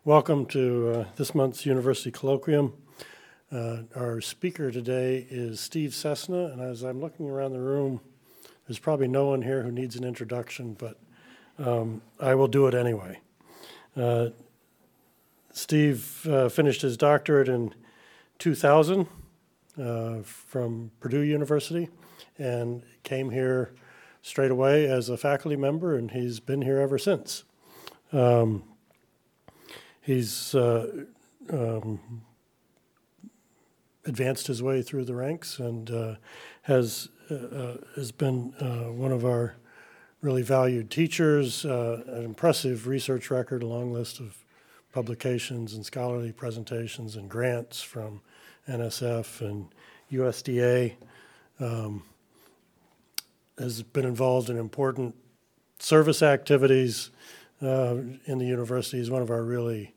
Welcome to this month's University Colloquium. Our speaker today is Steve Cessna, and as I'm looking around the room, there's probably no one here who needs an introduction, but I will do it anyway. Steve finished his doctorate in 2000 from Purdue University and came here straight away as a faculty member, and he's been here ever since. He's advanced his way through the ranks and has been one of our really valued teachers, an impressive research record, a long list of publications and scholarly presentations and grants from NSF and USDA. Has been involved in important service activities in the university. He's one of our really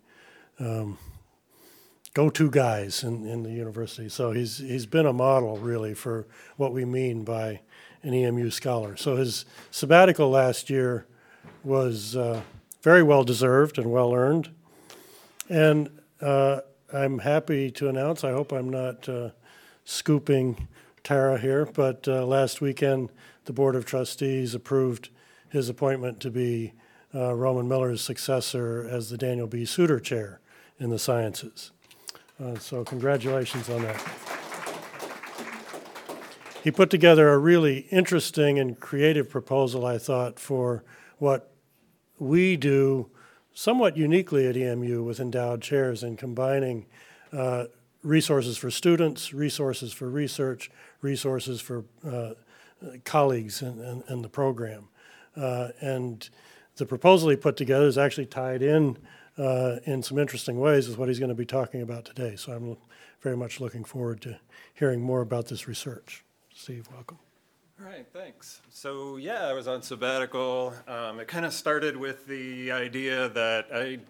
go-to guys in the university. So he's been a model, really, for what we mean by an EMU scholar. So his sabbatical last year was very well-deserved and well-earned. And I'm happy to announce, I hope I'm not scooping Tara here, but last weekend the Board of Trustees approved his appointment to be Roman Miller's successor as the Daniel B. Suter Chair in the Sciences. So congratulations on that. He put together a really interesting and creative proposal, I thought, for what we do somewhat uniquely at EMU with endowed chairs in combining resources for students, resources for research, resources for colleagues in the program. And the proposal he put together is actually tied in some interesting ways with what he's going to be talking about today. So I'm very much looking forward to hearing more about this research. Steve, welcome. All right, thanks. So yeah, I was on sabbatical. It kind of started with the idea that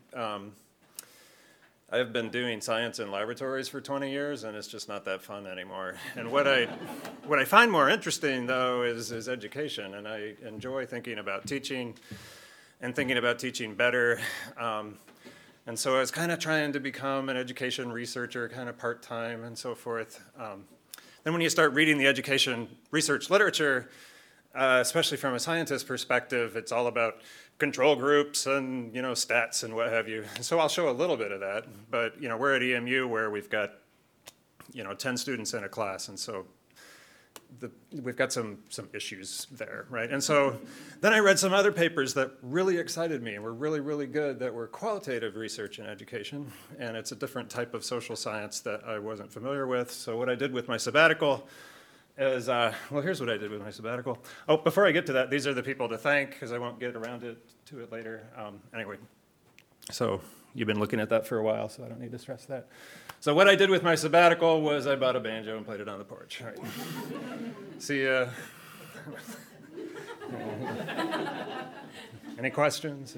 I've been doing science in laboratories for 20 years, and it's just not that fun anymore. And what I find more interesting, though, is education, and I enjoy thinking about teaching and thinking about teaching better. And so I was kind of trying to become an education researcher, kind of part-time and so forth. Then when you start reading the education research literature, especially from a scientist perspective, it's all about control groups and stats and what have you. So I'll show a little bit of that, but we're at EMU where we've got 10 students in a class, and so we've got some issues there, right? And so then I read some other papers that really excited me and were really, really good that were qualitative research in education, and it's a different type of social science that I wasn't familiar with. So what I did with my sabbatical is, here's what I did with my sabbatical. Oh, before I get to that, these are the people to thank, because I won't get around to it later. Anyway, so you've been looking at that for a while, so I don't need to stress that. So what I did with my sabbatical was I bought a banjo and played it on the porch. All right. See, any questions?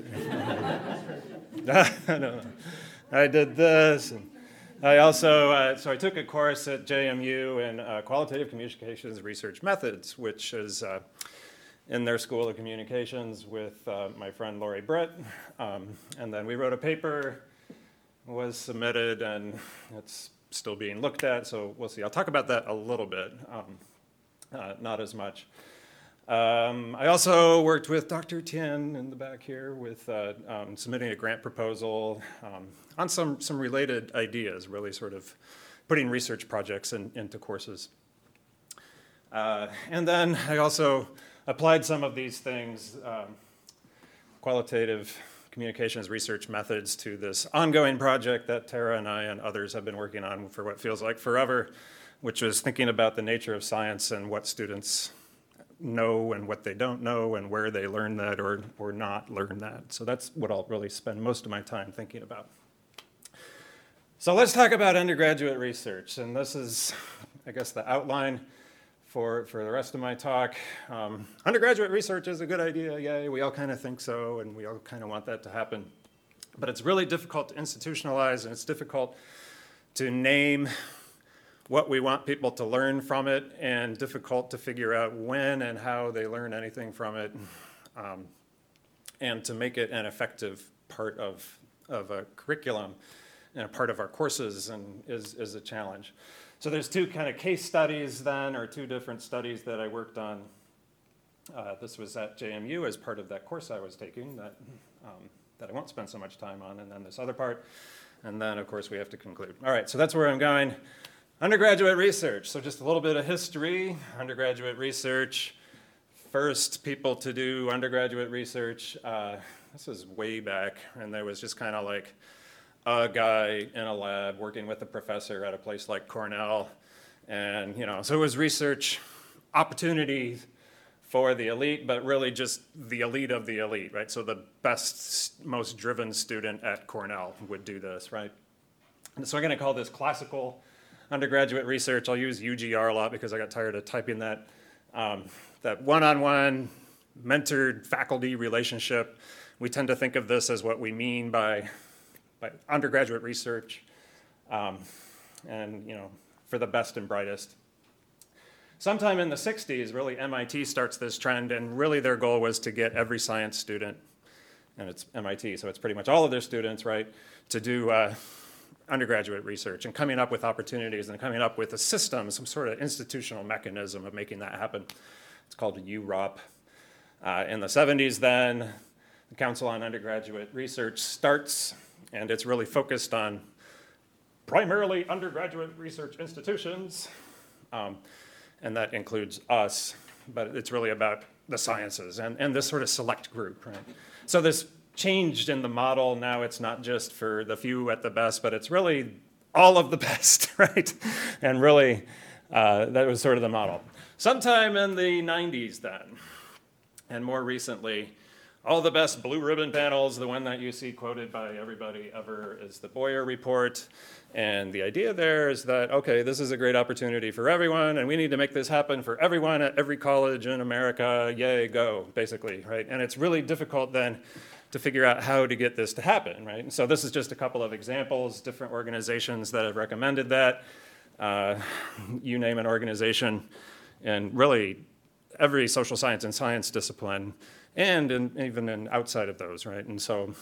No. I did this, and I also, so I took a course at JMU in Qualitative Communications Research Methods, which is in their School of Communications with my friend Lori Britt. And then we wrote a paper, was submitted, and it's still being looked at, so we'll see. I'll talk about that a little bit, not as much. I also worked with Dr. Tien in the back here with submitting a grant proposal on some related ideas, really sort of putting research projects into courses. And then I also applied some of these things, qualitative communications research methods, to this ongoing project that Tara and I and others have been working on for what feels like forever, which was thinking about the nature of science and what students know and what they don't know and where they learn that or not learn that. So that's what I'll really spend most of my time thinking about. So let's talk about undergraduate research. And this is, I guess, the outline for the rest of my talk. Undergraduate research is a good idea, yay, we all kind of think so, and we all kind of want that to happen. But it's really difficult to institutionalize, and it's difficult to name what we want people to learn from it, and difficult to figure out when and how they learn anything from it, and to make it an effective part of of a curriculum and a part of our courses and is a challenge. So there's two kind of case studies then, or two different studies that I worked on. This was at JMU as part of that course I was taking that I won't spend so much time on, and then this other part. And then, of course, we have to conclude. All right, so that's where I'm going. Undergraduate research. So just a little bit of history. Undergraduate research. First people to do undergraduate research, this was way back, and there was just kind of like a guy in a lab working with a professor at a place like Cornell. And, so it was research opportunity for the elite, but really just the elite of the elite, right? So the best, most driven student at Cornell would do this, right? And so I'm going to call this classical undergraduate research. I'll use UGR a lot because I got tired of typing that. That one-on-one mentored faculty relationship. We tend to think of this as what we mean by undergraduate research, and for the best and brightest. Sometime in the 60s, really, MIT starts this trend, and really their goal was to get every science student, and it's MIT, so it's pretty much all of their students, right, to do undergraduate research and coming up with opportunities and coming up with a system, some sort of institutional mechanism of making that happen. It's called UROP. In the 70s then, the Council on Undergraduate Research starts, and it's really focused on primarily undergraduate research institutions. And that includes us, but it's really about the sciences and this sort of select group, right? So this changed in the model. Now it's not just for the few at the best, but it's really all of the best, right? And really, that was sort of the model. Sometime in the 90s then, and more recently, all the best blue ribbon panels, the one that you see quoted by everybody ever is the Boyer report. And the idea there is that, okay, this is a great opportunity for everyone, and we need to make this happen for everyone at every college in America, yay, go, basically, right? And it's really difficult then to figure out how to get this to happen, right? And so this is just a couple of examples, different organizations that have recommended that. You name an organization, and really every social science and science discipline, and even outside of those, right? And so,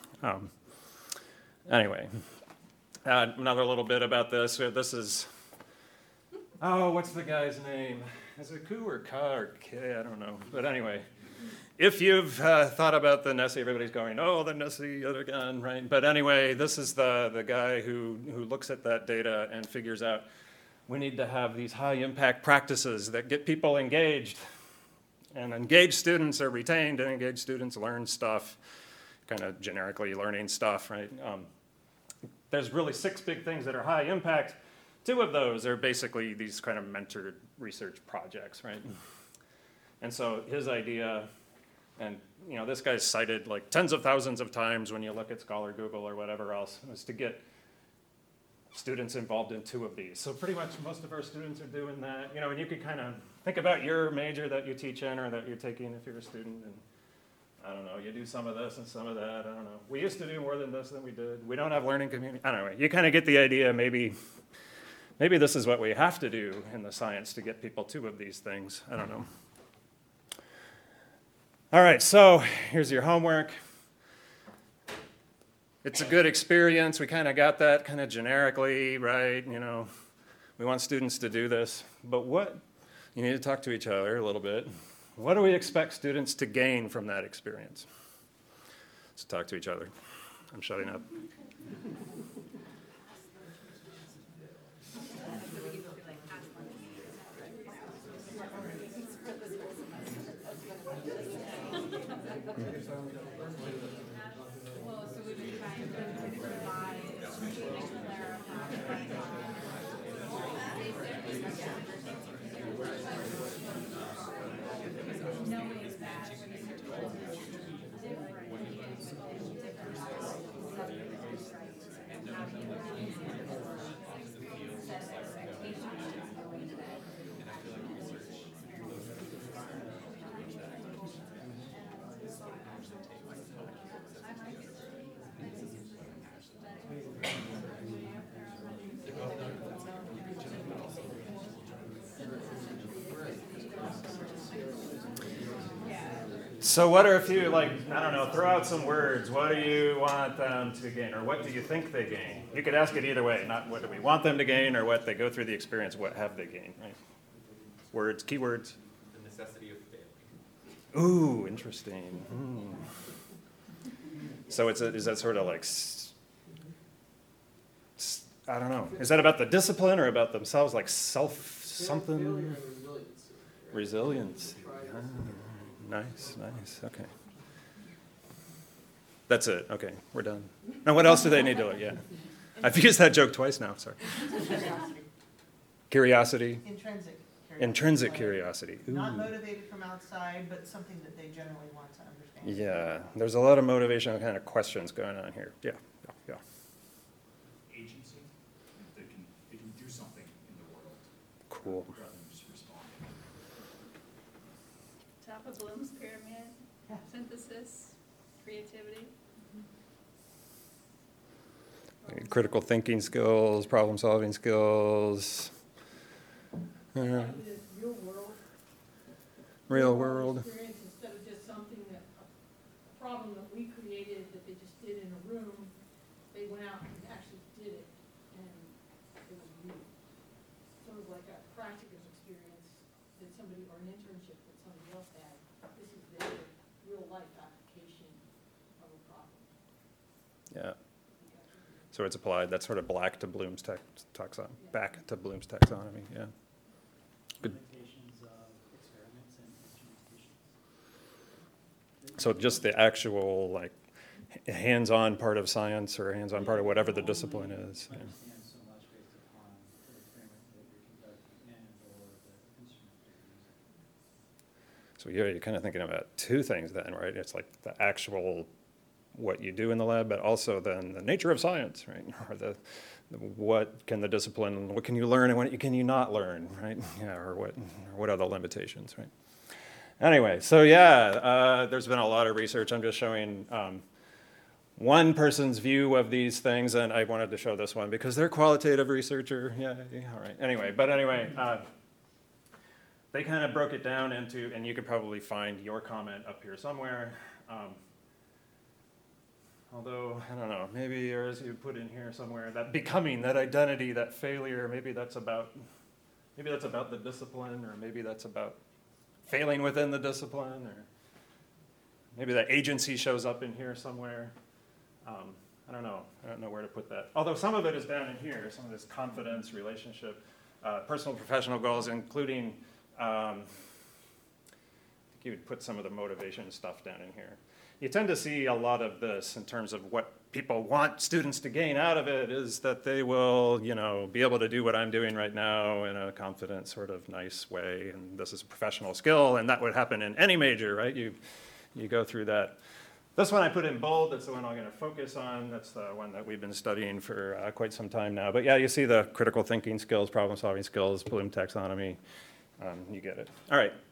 anyway, another little bit about this. This is, what's the guy's name? Is it Ku or Ka or K? I don't know. But anyway, if you've thought about the NESI, everybody's going, oh, the NESI yet again, right? But anyway, this is the guy who looks at that data and figures out we need to have these high impact practices that get people engaged. And engaged students are retained, and engaged students learn stuff, kind of generically learning stuff, right? There's really 6 big things that are high impact. 2 of those are basically these kind of mentored research projects, right? And so his idea, and this guy's cited like tens of thousands of times when you look at Scholar Google or whatever else, was to get students involved in 2 of these. So pretty much most of our students are doing that. And you could kind of think about your major that you teach in or that you're taking if you're a student, and I don't know, you do some of this and some of that, I don't know. We used to do more than this than we did. We don't have learning community. I don't know, you kind of get the idea. Maybe this is what we have to do in the science to get people 2 of these things. I don't know. All right, so here's your homework. It's a good experience. We kind of got that kind of generically, right? We want students to do this. But you need to talk to each other a little bit. What do we expect students to gain from that experience? Let's talk to each other. I'm shutting up. So what are a few, like, I don't know, throw out some words. What do you want them to gain, or what do you think they gain? You could ask it either way, not what do we want them to gain, or what they go through the experience, what have they gained, right? Words, keywords. The necessity of failing. Ooh, interesting. So is that sort of like, I don't know, is that about the discipline or about themselves, like something? Failure and resiliency. Resilience. Nice, okay. That's it, okay, we're done. Now, what else do they need to learn? Yeah. I've used that joke twice now, sorry. Curiosity. Intrinsic curiosity. Ooh. Not motivated from outside, but something that they generally want to understand. Yeah, there's a lot of motivational kind of questions going on here. Yeah. Agency. They can do something in the world. Cool. Rather than just respond. Top of Bloom's pyramid, Yeah. synthesis, creativity. Critical thinking skills, problem solving skills. Real world. Real world. Experience instead of just something that, a problem that we created that they just did in a room, they went out and actually did it, and it was real. Sort of like a practical experience that somebody, or an internship that somebody else had. This is their real life application of a problem. Yeah. So it's applied. That's sort of back to Bloom's taxonomy. Yeah. Good. Limitations of experiments and instrumentation. So just the actual like hands-on part of science or hands-on part of whatever the discipline is. Yeah. Understand so much based upon the experiment that you're conducting and or the instrument that you're using. So you're kind of thinking about two things then, right? It's like the actual what you do in the lab, but also then the nature of science, right? Or the what can the discipline, what can you learn and what can you not learn, right? Yeah, or what are the limitations, right? Anyway, so yeah, there's been a lot of research. I'm just showing one person's view of these things, and I wanted to show this one because they're a qualitative researcher. Yeah, all right. Anyway, they kind of broke it down into, and you could probably find your comment up here somewhere. Although, I don't know, maybe yours you put in here somewhere, that becoming, that identity, that failure, maybe that's about the discipline, or maybe that's about failing within the discipline, or maybe that agency shows up in here somewhere. I don't know where to put that. Although some of it is down in here, some of this confidence, relationship, personal, professional goals, including, I think you would put some of the motivation stuff down in here. You tend to see a lot of this in terms of what people want students to gain out of it is that they will, be able to do what I'm doing right now in a confident, sort of nice way, and this is a professional skill, and that would happen in any major, right? You go through that. This one I put in bold, that's the one I'm going to focus on. That's the one that we've been studying for quite some time now. But yeah, you see the critical thinking skills, problem solving skills, Bloom taxonomy, you get it. All right.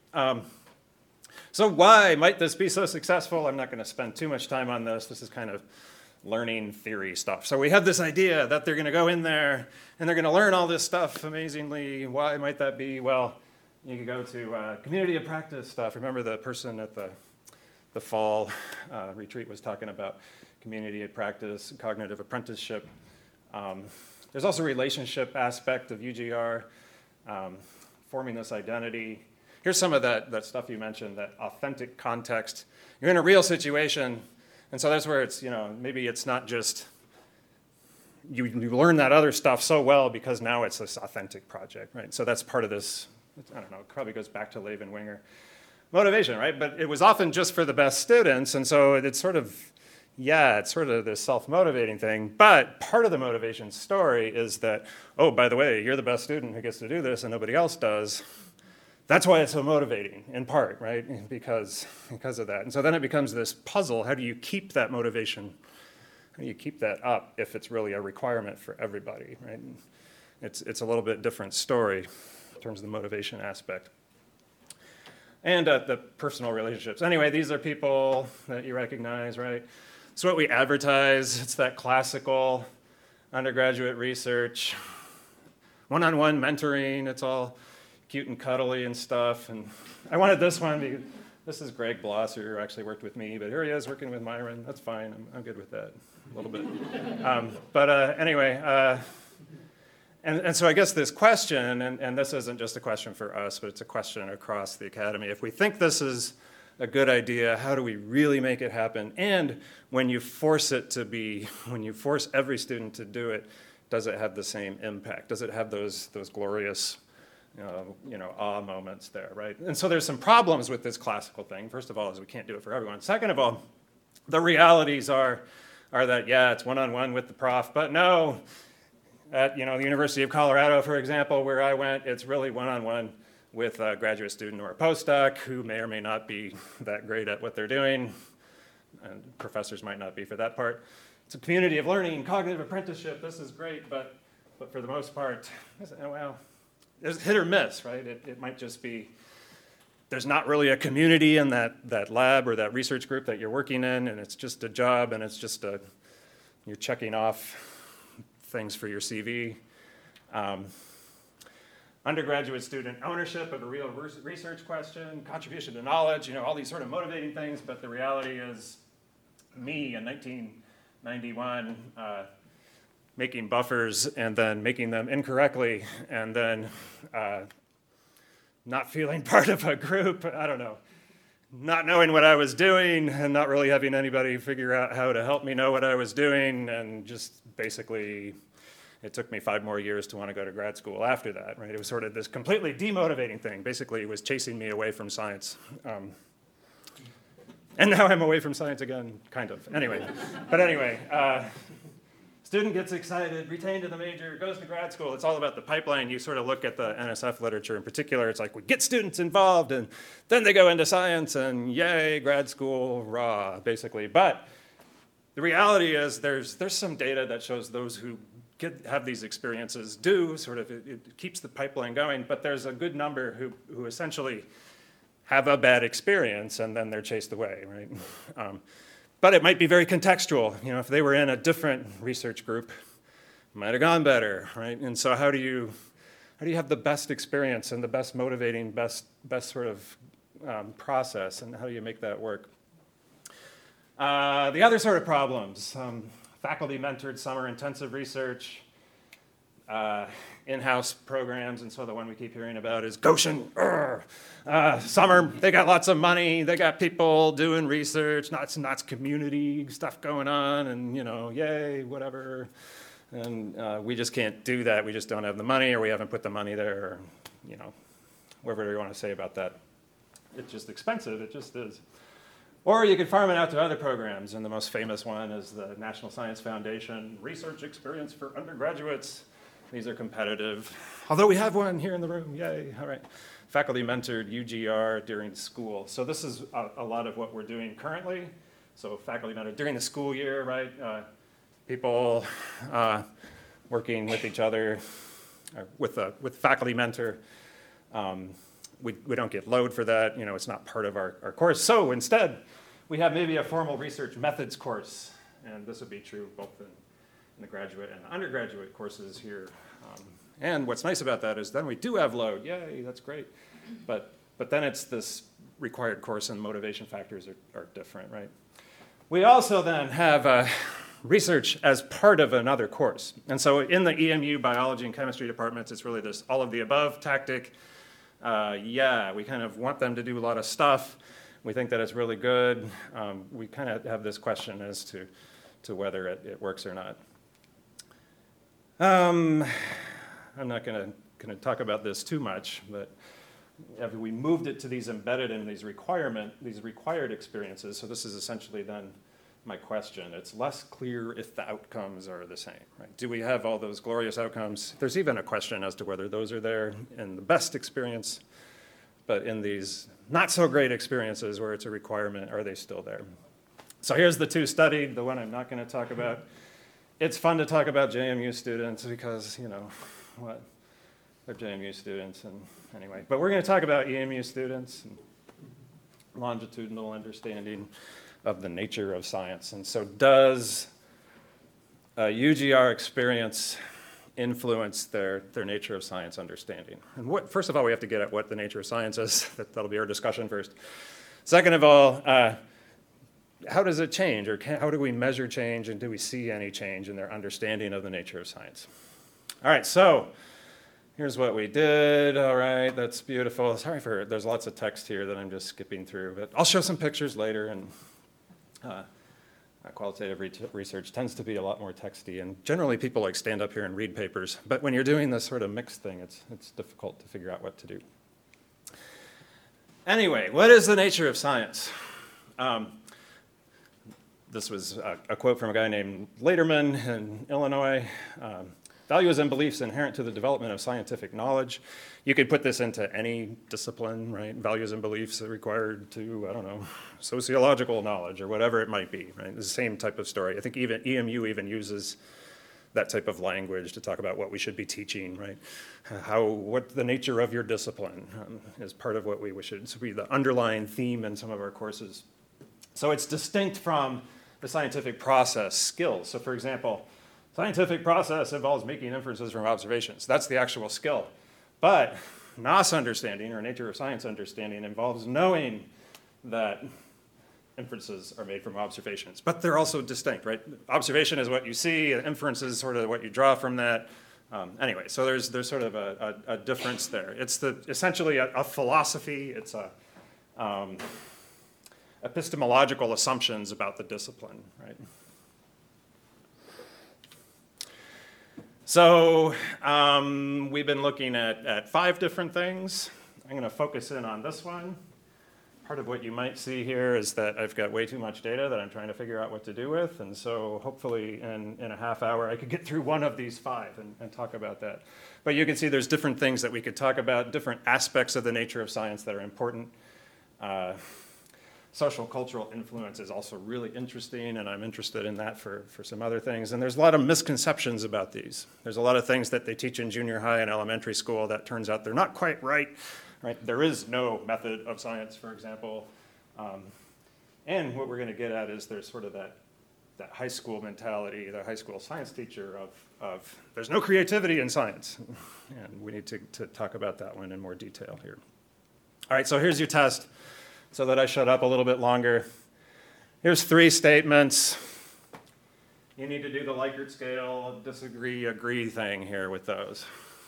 So why might this be so successful? I'm not going to spend too much time on this. This is kind of learning theory stuff. So we have this idea that they're going to go in there and they're going to learn all this stuff amazingly. Why might that be? Well, you could go to community of practice stuff. Remember the person at the fall retreat was talking about community of practice, cognitive apprenticeship. There's also a relationship aspect of UGR, forming this identity. Here's some of that stuff you mentioned, that authentic context. You're in a real situation, and so that's where it's, maybe it's not just, you learn that other stuff so well because now it's this authentic project, right? So that's part of this, I don't know, it probably goes back to Levin-Winger motivation, right? But it was often just for the best students, and so it's sort of this self-motivating thing, but part of the motivation story is that, oh, by the way, you're the best student who gets to do this and nobody else does. That's why it's so motivating, in part, right? Because of that. And so then it becomes this puzzle. How do you keep that motivation? How do you keep that up if it's really a requirement for everybody, right? And it's a little bit different story in terms of the motivation aspect. And the personal relationships. Anyway, these are people that you recognize, right? It's what we advertise. It's that classical undergraduate research, one-on-one mentoring. It's all cute and cuddly and stuff. And I wanted this one because This is Greg Blosser, who actually worked with me, but here he is working with Myron. That's fine. I'm good with that a little bit. Anyway, and so I guess this question, and this isn't just a question for us, but it's a question across the academy. If we think this is a good idea, how do we really make it happen? And when you force every student to do it, does it have the same impact? Does it have those glorious awe moments there, right? And so there's some problems with this classical thing. First of all, is we can't do it for everyone. Second of all, the realities are that, yeah, it's one-on-one with the prof, but no, at the University of Colorado, for example, where I went, it's really one-on-one with a graduate student or a postdoc who may or may not be that great at what they're doing, and professors might not be for that part. It's a community of learning, cognitive apprenticeship. This is great, but for the most part, well, it's hit or miss, right? It might just be there's not really a community in that lab or that research group that you're working in, and it's just a job, and it's just you're checking off things for your CV. Undergraduate student ownership of a real research question, contribution to knowledge, all these sort of motivating things, but the reality is me in 1991 making buffers and then making them incorrectly and then not feeling part of a group, I don't know, not knowing what I was doing and not really having anybody figure out how to help me know what I was doing, and just basically it took me 5 more years to want to go to grad school after that, right? It was sort of this completely demotivating thing. Basically, it was chasing me away from science. And now I'm away from science again, kind of. Anyway, student gets excited, retained to the major, goes to grad school. It's all about the pipeline. You sort of look at the NSF literature in particular. It's like we get students involved, and then they go into science, and yay, grad school, rah, basically. But the reality is there's some data that shows those who have these experiences do sort of, it keeps the pipeline going, but there's a good number who essentially have a bad experience and then they're chased away, right? But it might be very contextual. If they were in a different research group, it might have gone better, right? And so how do you have the best experience and the best motivating, best sort of process, and how do you make that work? The other sort of problems, faculty-mentored summer intensive research, in-house programs, and so the one we keep hearing about is Goshen. Summer, they got lots of money, they got people doing research, lots community stuff going on, and yay, whatever. And we just can't do that. We just don't have the money, or we haven't put the money there, or whatever you want to say about that. It's just expensive, it just is. Or you could farm it out to other programs, and the most famous one is the National Science Foundation Research Experience for Undergraduates. These are competitive, although we have one here in the room, yay, all right. Faculty-mentored UGR during school. So this is a lot of what we're doing currently. So faculty-mentored during the school year, right? People working with each other, with faculty mentor. We don't get load for that, it's not part of our course. So instead, we have maybe a formal research methods course, and this would be true both in the graduate and undergraduate courses here. And what's nice about that is then we do have load, yay, that's great. But then it's this required course and motivation factors are different, right? We also then have research as part of another course. And so in the EMU biology and chemistry departments, it's really this all of the above tactic. We kind of want them to do a lot of stuff. We think that it's really good. We kind of have this question as to whether it works or not. I'm not going to talk about this too much, but we moved it to these embedded and these required experiences. So this is essentially then my question. It's less clear if the outcomes are the same, right? Do we have all those glorious outcomes? There's even a question as to whether those are there in the best experience, but in these not so great experiences where it's a requirement, are they still there? So here's the two studied, the one I'm not going to talk about. It's fun to talk about JMU students because, they're JMU students, and anyway. But we're going to talk about EMU students and longitudinal understanding of the nature of science. And so does a UGR experience influence their nature of science understanding? And first of all, we have to get at what the nature of science is. That'll be our discussion first. Second of all, how does it change, or how do we measure change, and do we see any change in their understanding of the nature of science? All right, so here's what we did. All right, that's beautiful. Sorry for, there's lots of text here that I'm just skipping through, but I'll show some pictures later, and qualitative research tends to be a lot more texty, and generally people like stand up here and read papers, but when you're doing this sort of mixed thing, it's difficult to figure out what to do. Anyway, what is the nature of science? This was a quote from a guy named Lederman in Illinois. Values and beliefs inherent to the development of scientific knowledge. You could put this into any discipline, right? Values and beliefs are required to, I don't know, sociological knowledge or whatever it might be, right? It's the same type of story. I think even EMU even uses that type of language to talk about what we should be teaching, right? What the nature of your discipline is part of what we should be the underlying theme in some of our courses. So it's distinct from the scientific process skills. So for example, scientific process involves making inferences from observations. That's the actual skill. But NOS understanding, or nature of science understanding, involves knowing that inferences are made from observations. But they're also distinct, right? Observation is what you see, and inference is sort of what you draw from that. Anyway, so there's sort of a difference there. It's essentially a philosophy. It's epistemological assumptions about the discipline, right? So we've been looking at 5 different things. I'm going to focus in on this one. Part of what you might see here is that I've got way too much data that I'm trying to figure out what to do with, and so hopefully in a half hour I could get through one of these 5 and talk about that. But you can see there's different things that we could talk about, different aspects of the nature of science that are important. Social cultural influence is also really interesting, and I'm interested in that for some other things. And there's a lot of misconceptions about these. There's a lot of things that they teach in junior high and elementary school that turns out they're not quite right. There is no method of science, for example. And what we're going to get at is there's sort of that high school mentality, the high school science teacher of there's no creativity in science. And we need to talk about that one in more detail here. All right, so here's your test, so that I shut up a little bit longer. Here's 3 statements. You need to do the Likert scale, disagree, agree thing here with those.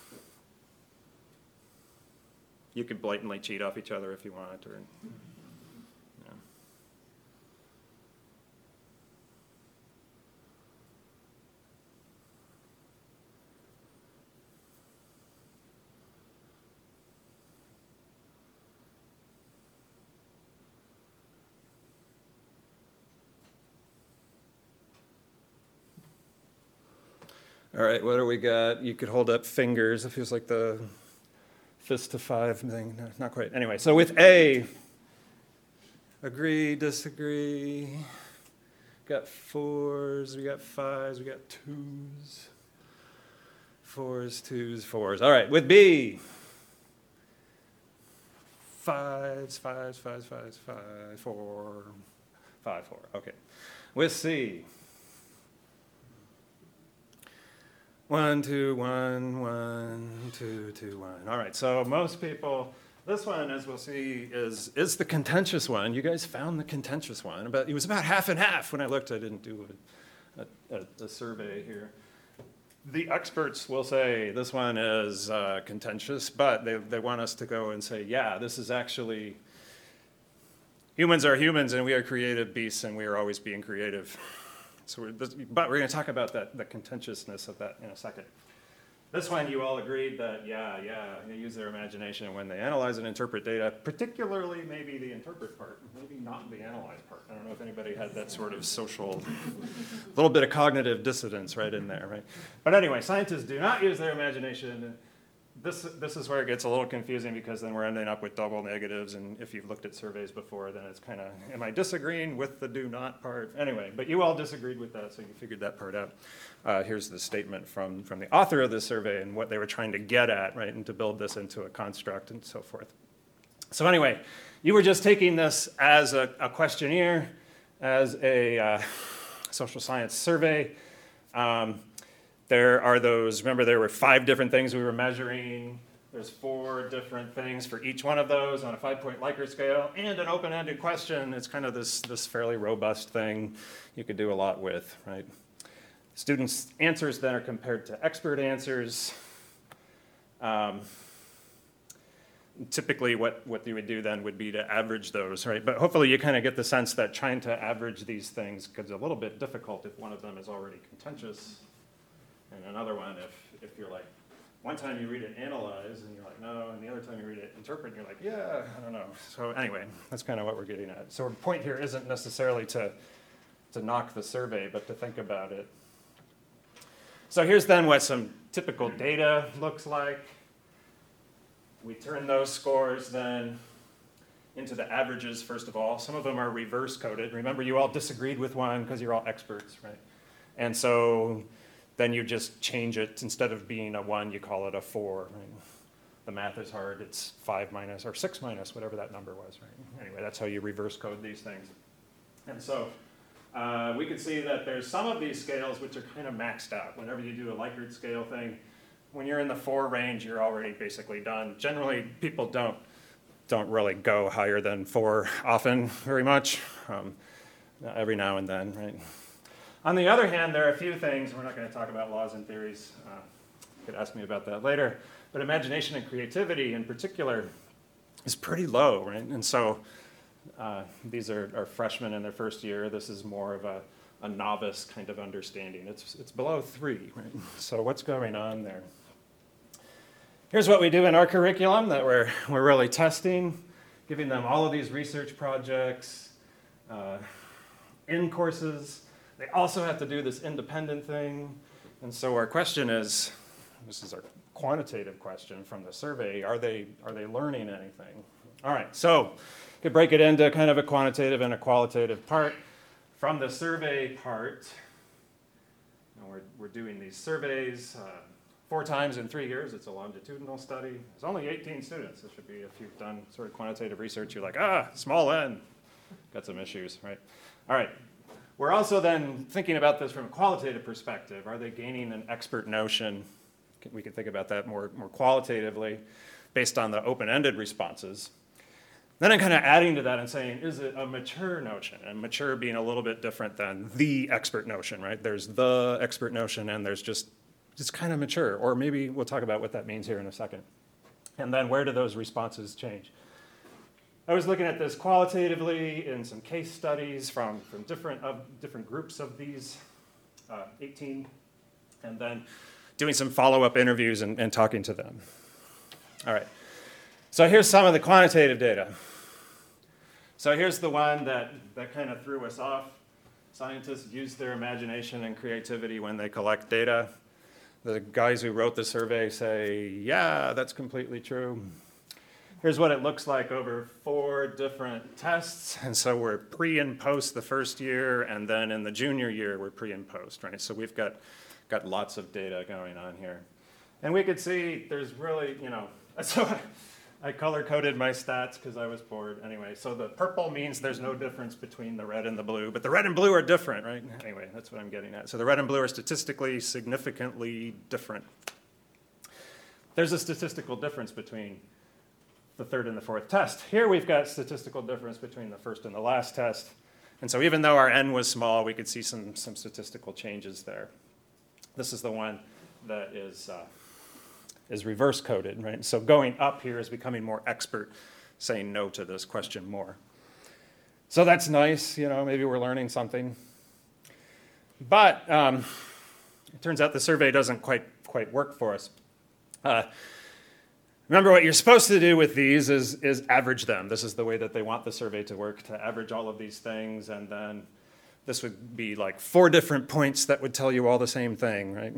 You could blatantly cheat off each other if you want, or yeah. All right, what do we got? You could hold up fingers. It feels like the fist to 5 thing. No, not quite. Anyway, so with A, agree, disagree. Got 4s, we got 5s, we got 2s. 4s, 2s, 4s. All right, with B, 5s, 5s, 5s, 5s, 5, 4, 5, 4. Okay. With C, 1, 2, 1, 1, 2, 2, 1. All right, so most people, this one, as we'll see, is the contentious one. You guys found the contentious one. But it was about half and half when I looked. I didn't do a survey here. The experts will say this one is contentious, but they want us to go and say, yeah, this is actually, humans are humans and we are creative beasts and we are always being creative. So but we're going to talk about the contentiousness of that in a second. This one, you all agreed that, they use their imagination when they analyze and interpret data, particularly maybe the interpret part, maybe not the analyze part. I don't know if anybody had that sort of social, little bit of cognitive dissonance right in there, right? But anyway, scientists do not use their imagination. This is where it gets a little confusing because then we're ending up with double negatives, and if you've looked at surveys before, then it's kind of, am I disagreeing with the do not part? Anyway, but you all disagreed with that, so you figured that part out. Here's the statement from the author of the survey and what they were trying to get at, right, and to build this into a construct and so forth. So anyway, you were just taking this as a questionnaire, as a social science survey. There are those, remember there were 5 different things we were measuring. There's 4 different things for each one of those on a 5-point Likert scale, and an open-ended question. It's kind of this fairly robust thing you could do a lot with, right? Students' answers then are compared to expert answers. Typically what you would do then would be to average those, right? But hopefully you kind of get the sense that trying to average these things is a little bit difficult if one of them is already contentious, and another one if you're like, one time you read it analyze and you're like, no, and the other time you read it interpret and you're like, yeah, I don't know. So anyway, that's kind of what we're getting at. So our point here isn't necessarily to knock the survey, but to think about it. So here's then what some typical data looks like. We turn those scores then into the averages, first of all. Some of them are reverse coded. Remember, you all disagreed with one because you're all experts, right? And so then you just change it. Instead of being a 1, you call it a 4. Right? The math is hard. It's 5 minus or 6 minus, whatever that number was, right? Anyway, that's how you reverse code these things. And so we can see that there's some of these scales which are kind of maxed out. Whenever you do a Likert scale thing, when you're in the 4 range, you're already basically done. Generally, people don't really go higher than 4 often very much, every now and then, right? On the other hand, there are a few things. We're not going to talk about laws and theories. You could ask me about that later. But imagination and creativity in particular is pretty low, right? And so these are freshmen in their first year. This is more of a novice kind of understanding. It's below 3, right? So what's going on there? Here's what we do in our curriculum that we're really testing, giving them all of these research projects in courses. They also have to do this independent thing. And so our question is, this is our quantitative question from the survey, are they learning anything? All right, so you could break it into kind of a quantitative and a qualitative part. From the survey part, we're doing these surveys 4 times in 3 years. It's a longitudinal study. There's only 18 students. It should be, if you've done sort of quantitative research, you're like, small n. Got some issues, right? All right. We're also then thinking about this from a qualitative perspective. Are they gaining an expert notion? We can think about that more qualitatively based on the open-ended responses. Then I'm kind of adding to that and saying, is it a mature notion? And mature being a little bit different than the expert notion, right? There's the expert notion and there's just, it's kind of mature. Or maybe we'll talk about what that means here in a second. And then where do those responses change? I was looking at this qualitatively in some case studies from different groups of these 18, and then doing some follow-up interviews and talking to them. All right. So here's some of the quantitative data. So here's the one that kind of threw us off. Scientists use their imagination and creativity when they collect data. The guys who wrote the survey say, yeah, that's completely true. Here's what it looks like over 4 different tests. And so we're pre and post the first year, and then in the junior year, we're pre and post, right? So we've got lots of data going on here. And we could see there's really, so I color-coded my stats because I was bored. Anyway, so the purple means there's no difference between the red and the blue, but the red and blue are different, right? Anyway, that's what I'm getting at. So the red and blue are statistically significantly different. There's a statistical difference between the third and the fourth test. Here we've got statistical difference between the first and the last test. And so even though our n was small, we could see some statistical changes there. This is the one that is reverse coded, right? So going up here is becoming more expert, saying no to this question more. So that's nice, maybe we're learning something. But it turns out the survey doesn't quite work for us. Remember, what you're supposed to do with these is average them. This is the way that they want the survey to work, to average all of these things, and then this would be like 4 different points that would tell you all the same thing, right?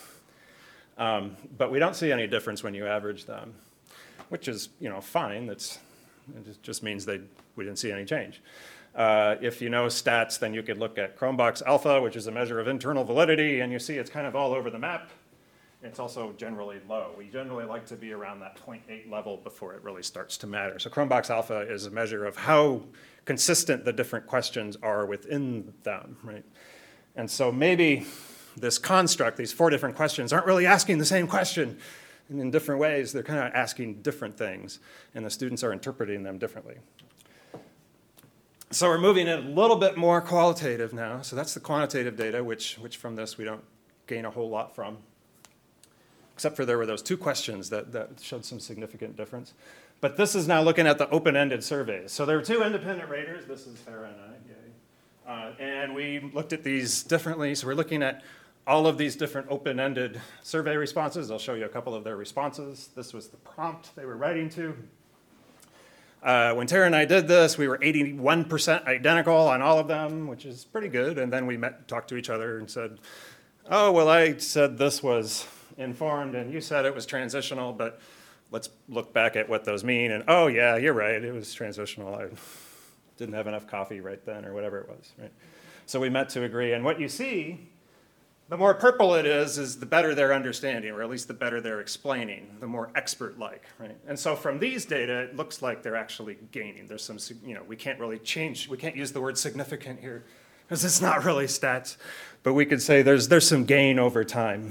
But we don't see any difference when you average them, which is, fine. It just means we didn't see any change. If you know stats, then you could look at Chromebox Alpha, which is a measure of internal validity, and you see it's kind of all over the map. It's also generally low. We generally like to be around that 0.8 level before it really starts to matter. So Chromebox Alpha is a measure of how consistent the different questions are within them, right? And so maybe this construct, these 4 different questions, aren't really asking the same question. And in different ways, they're kind of asking different things, and the students are interpreting them differently. So we're moving in a little bit more qualitative now. So that's the quantitative data, which from this we don't gain a whole lot from, except for there were those 2 questions that showed some significant difference. But this is now looking at the open-ended surveys. So there were 2 independent raters. This is Sarah and I, yay. And we looked at these differently. So we're looking at all of these different open-ended survey responses. I'll show you a couple of their responses. This was the prompt they were writing to. When Tara and I did this, we were 81% identical on all of them, which is pretty good. And then we talked to each other and said, oh, well, I said this was informed, and you said it was transitional, but let's look back at what those mean. And, oh, yeah, you're right, it was transitional. I didn't have enough coffee right then, or whatever it was, right? So we met to agree. And what you see, the more purple it is the better their understanding, or at least the better they're explaining, the more expert-like, right? And so from these data, it looks like they're actually gaining. There's some, we can't really change, we can't use the word significant here, because it's not really stats, but we could say there's some gain over time.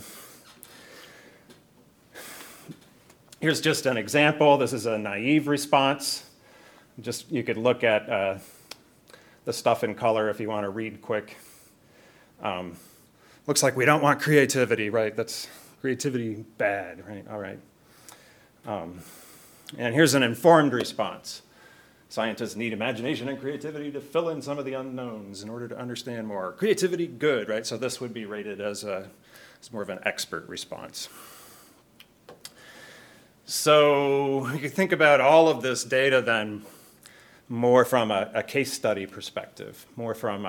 Here's just an example. This is a naive response. You could look at the stuff in color if you want to read quick. Looks like we don't want creativity, right? That's creativity bad, right? All right. And here's an informed response. Scientists need imagination and creativity to fill in some of the unknowns in order to understand more. Creativity, good, right? So this would be rated as more of an expert response. So you can think about all of this data then more from a case study perspective, more from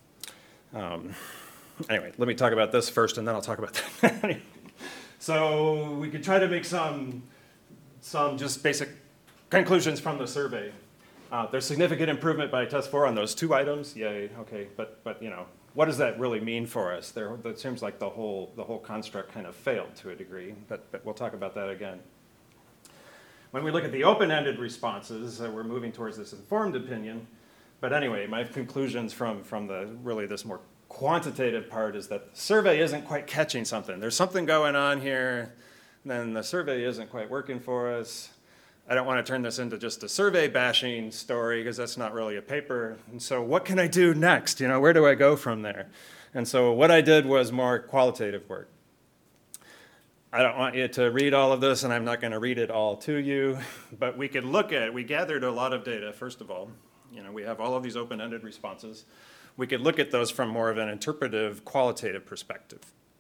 anyway, let me talk about this first, and then I'll talk about that. So we could try to make some just basic conclusions from the survey. There's significant improvement by test 4 on those 2 items. Yay, okay, but what does that really mean for us? It seems like the whole construct kind of failed to a degree, but we'll talk about that again. When we look at the open-ended responses, we're moving towards this informed opinion. But anyway, my conclusions from really this more quantitative part is that the survey isn't quite catching something. There's something going on here, then the survey isn't quite working for us. I don't want to turn this into just a survey bashing story because that's not really a paper. And so what can I do next? Where do I go from there? And so what I did was more qualitative work. I don't want you to read all of this, and I'm not going to read it all to you, but we gathered a lot of data, first of all. We have all of these open-ended responses. We could look at those from more of an interpretive, qualitative perspective.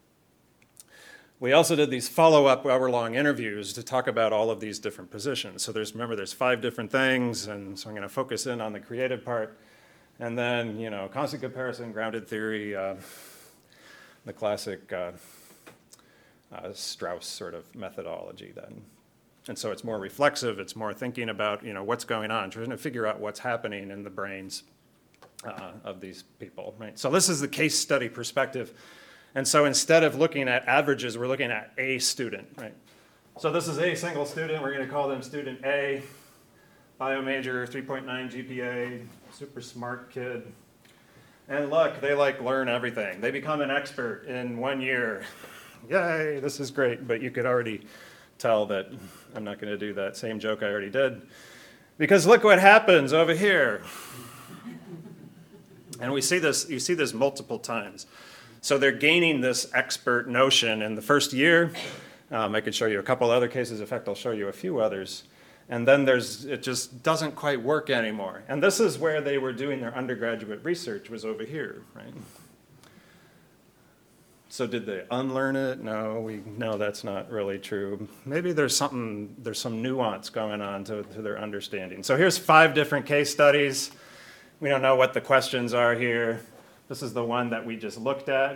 We also did these follow-up hour-long interviews to talk about all of these different positions. So remember, there's 5 different things, and so I'm going to focus in on the creative part. And then, constant comparison, grounded theory, the classic Strauss sort of methodology then. And so it's more reflexive, it's more thinking about what's going on, trying to figure out what's happening in the brains of these people, right? So this is the case study perspective. And so instead of looking at averages, we're looking at a student, right? So this is a single student, we're going to call them student A, bio major, 3.9 GPA, super smart kid. And look, they learn everything. They become an expert in 1 year. Yay, this is great, but you could already tell that I'm not going to do that same joke I already did. Because look what happens over here. And you see this multiple times. So they're gaining this expert notion in the first year. I could show you a couple other cases. In fact, I'll show you a few others. And then it just doesn't quite work anymore. And this is where they were doing their undergraduate research, was over here, right? So did they unlearn it? No, that's not really true. Maybe there's some nuance going on to their understanding. So here's 5 different case studies. We don't know what the questions are here. This is the one that we just looked at.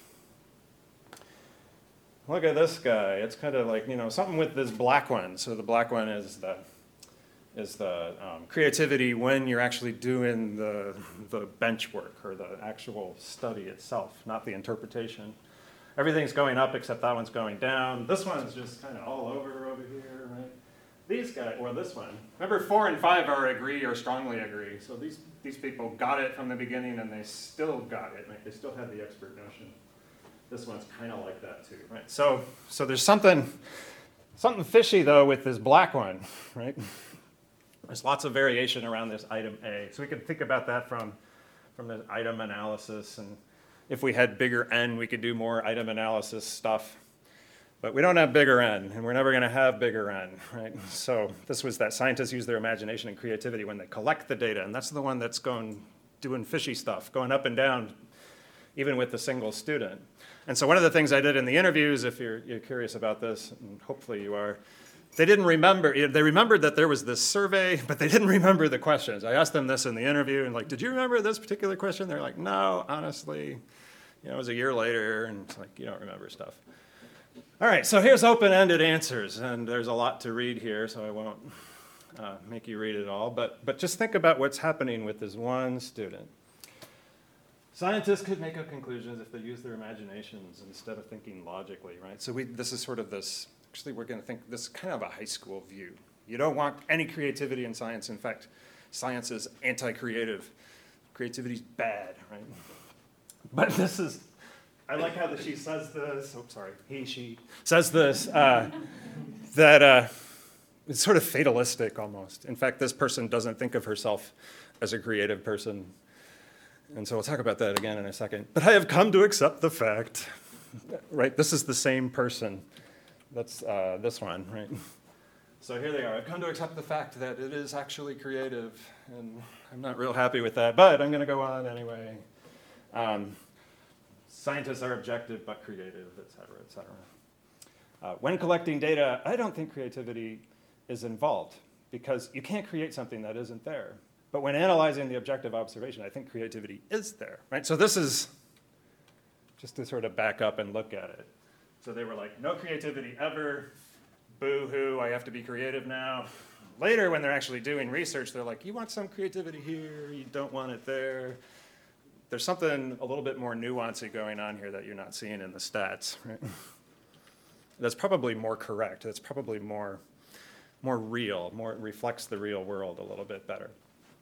Look at this guy. It's kind of like, something with this black one. So the black one is the creativity when you're actually doing the bench work or the actual study itself, not the interpretation. Everything's going up except that one's going down. This one's just kind of all over here, right? These guys, or this one. Remember, 4 and 5 are agree or strongly agree. So these people got it from the beginning and they still got it, right? They still had the expert notion. This one's kind of like that too, right? So there's something Something fishy, though, with this black one, right? There's lots of variation around this item A. So we can think about that from the item analysis. And if we had bigger N, we could do more item analysis stuff. But we don't have bigger N, and we're never going to have bigger N, right? So this was that scientists use their imagination and creativity when they collect the data, and that's the one that's doing fishy stuff, going up and down, even with the single student. And so one of the things I did in the interviews, if you're curious about this, and hopefully you are, they didn't remember. They remembered that there was this survey, but they didn't remember the questions. I asked them this in the interview, and like, did you remember this particular question? They're like, no, honestly, it was a year later, and it's like, you don't remember stuff. All right, so here's open-ended answers, and there's a lot to read here, so I won't make you read it all, but just think about what's happening with this one student. Scientists could make up conclusions if they use their imaginations instead of thinking logically, right? So this is sort of this, actually we're going to think this is kind of a high school view. You don't want any creativity in science. In fact, science is anti-creative. Creativity's bad, right? But this is, I like how she says this, she says this, that it's sort of fatalistic almost. In fact, this person doesn't think of herself as a creative person. And so we'll talk about that again in a second. But I have come to accept the fact, right? This is the same person. That's this one, right? So here they are. I've come to accept the fact that it is actually creative, and I'm not real happy with that, but I'm going to go on anyway. Scientists are objective but creative, et cetera, et cetera. When collecting data, I don't think creativity is involved because you can't create something that isn't there. But when analyzing the objective observation, I think creativity is there, right? So this is just to sort of back up and look at it. So they were like, no creativity ever, boo-hoo, I have to be creative now. Later, when they're actually doing research, they're like, you want some creativity here, you don't want it there. There's something a little bit more nuancy going on here that you're not seeing in the stats, right? That's probably more correct. That's probably more real, more reflects the real world a little bit better.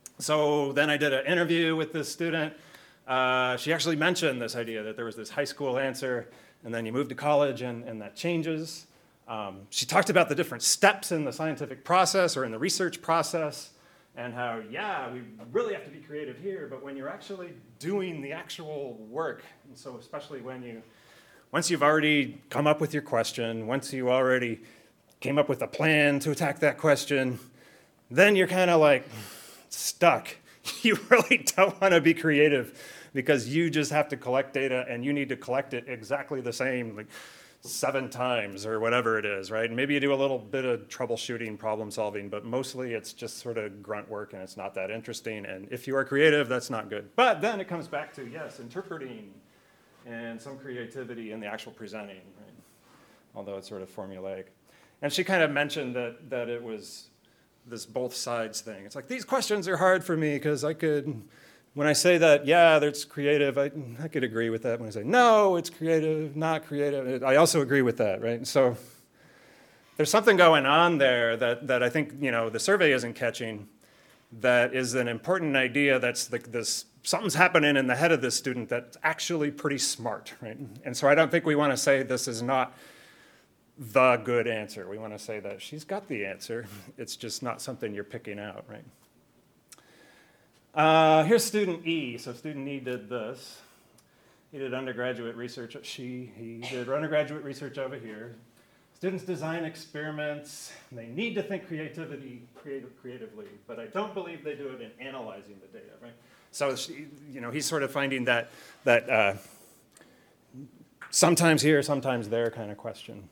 So then I did an interview with this student. She actually mentioned this idea that there was this high school answer, and then you move to college, and that changes. She talked about the different steps in the scientific process or in the research process, and how, yeah, we really have to be creative here, but when you're actually doing the actual work, and so especially once you've already come up with your question, once you already came up with a plan to attack that question, then you're kind of like stuck. You really don't want to be creative because you just have to collect data and you need to collect it exactly the same, like 7 times or whatever it is, right? And maybe you do a little bit of troubleshooting, problem solving, but mostly it's just sort of grunt work and it's not that interesting. And if you are creative, that's not good. But then it comes back to, yes, interpreting and some creativity in the actual presenting, right? Although it's sort of formulaic. And she kind of mentioned that it was this both sides thing. It's like, these questions are hard for me because when I say that, yeah, that's creative, I could agree with that. When I say, no, it's creative, not creative, I also agree with that, right? So there's something going on there that I think, the survey isn't catching, that is an important idea that's like this, something's happening in the head of this student that's actually pretty smart, right? And so I don't think we want to say this is not the good answer. We want to say that she's got the answer. It's just not something you're picking out, right? Here's student E. So student E did this. He did undergraduate research. He did undergraduate research over here. Students design experiments. They need to think creatively, but I don't believe they do it in analyzing the data, right? So he's sort of finding that sometimes here, sometimes there kind of question.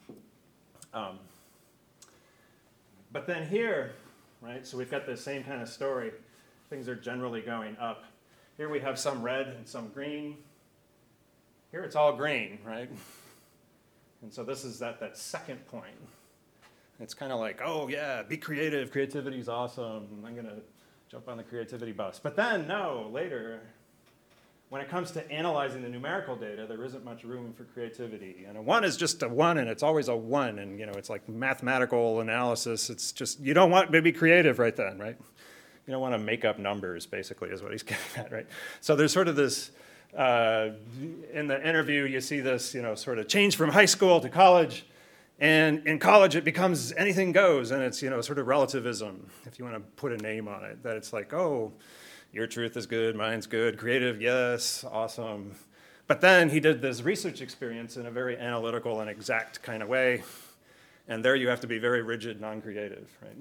But then here, right, so we've got the same kind of story. Things are generally going up. Here we have some red and some green. Here it's all green, right? And so this is that second point. It's kind of like, oh yeah, be creative, creativity is awesome, I'm going to jump on the creativity bus. But then, no, later, when it comes to analyzing the numerical data, there isn't much room for creativity. And a 1 is just a 1, and it's always a 1. And it's like mathematical analysis. It's just, you don't want to be creative right then, right? You don't want to make up numbers, basically, is what he's getting at, right? So there's sort of this, in the interview, you see this, sort of change from high school to college. And in college, it becomes anything goes, and it's, sort of relativism, if you want to put a name on it, that it's like, oh, your truth is good, mine's good, creative, yes, awesome. But then he did this research experience in a very analytical and exact kind of way, and there you have to be very rigid, non-creative, right?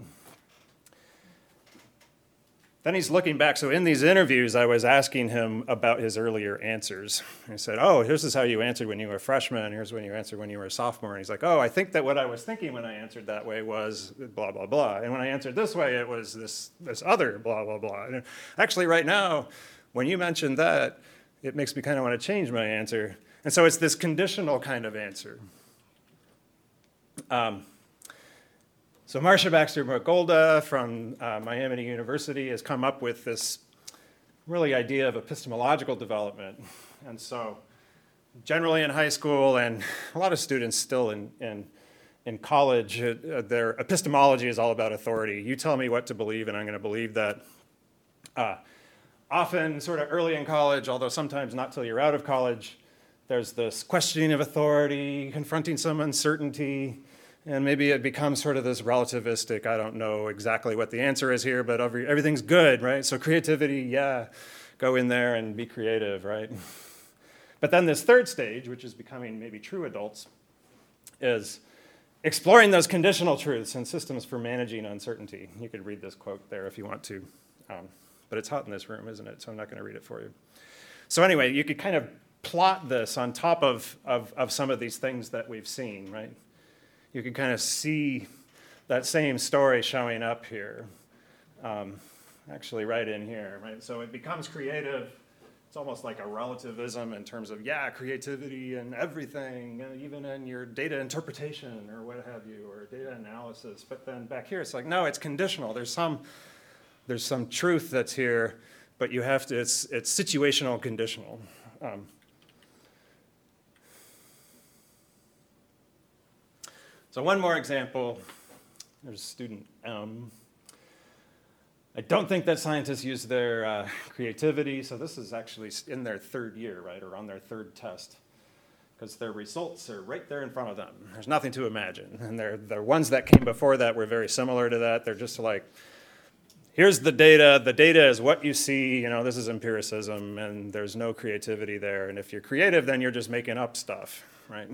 Then he's looking back. So in these interviews, I was asking him about his earlier answers. I said, oh, this is how you answered when you were a freshman. Here's when you answered when you were a sophomore. And he's like, oh, I think that what I was thinking when I answered that way was blah, blah, blah. And when I answered this way, it was this other blah, blah, blah. And actually, right now, when you mentioned that, it makes me kind of want to change my answer. And so it's this conditional kind of answer. So Marcia Baxter McGolda from Miami University has come up with this really idea of epistemological development. And so generally in high school and a lot of students still in college, their epistemology is all about authority. You tell me what to believe and I'm going to believe that. Often sort of early in college, although sometimes not till you're out of college, there's this questioning of authority, confronting some uncertainty. And maybe it becomes sort of this relativistic, I don't know exactly what the answer is here, but everything's good, right? So creativity, yeah, go in there and be creative, right? But then this third stage, which is becoming maybe true adults, is exploring those conditional truths and systems for managing uncertainty. You could read this quote there if you want to, but it's hot in this room, isn't it? So I'm not going to read it for you. So anyway, you could kind of plot this on top of some of these things that we've seen, right? You can kind of see that same story showing up here, actually right in here, right? So it becomes creative. It's almost like a relativism in terms of, yeah, creativity and everything, even in your data interpretation or what have you, or data analysis. But then back here, it's like, no, it's conditional. There's some truth that's here, but you have to, it's situational conditional. So one more example, there's student M. I don't think that scientists use their creativity, so this is actually in their third year, right, or on their third test, because their results are right there in front of them. There's nothing to imagine, and the ones that came before that were very similar to that. They're just like, here's the data is what you see, this is empiricism, and there's no creativity there, and if you're creative, then you're just making up stuff, right?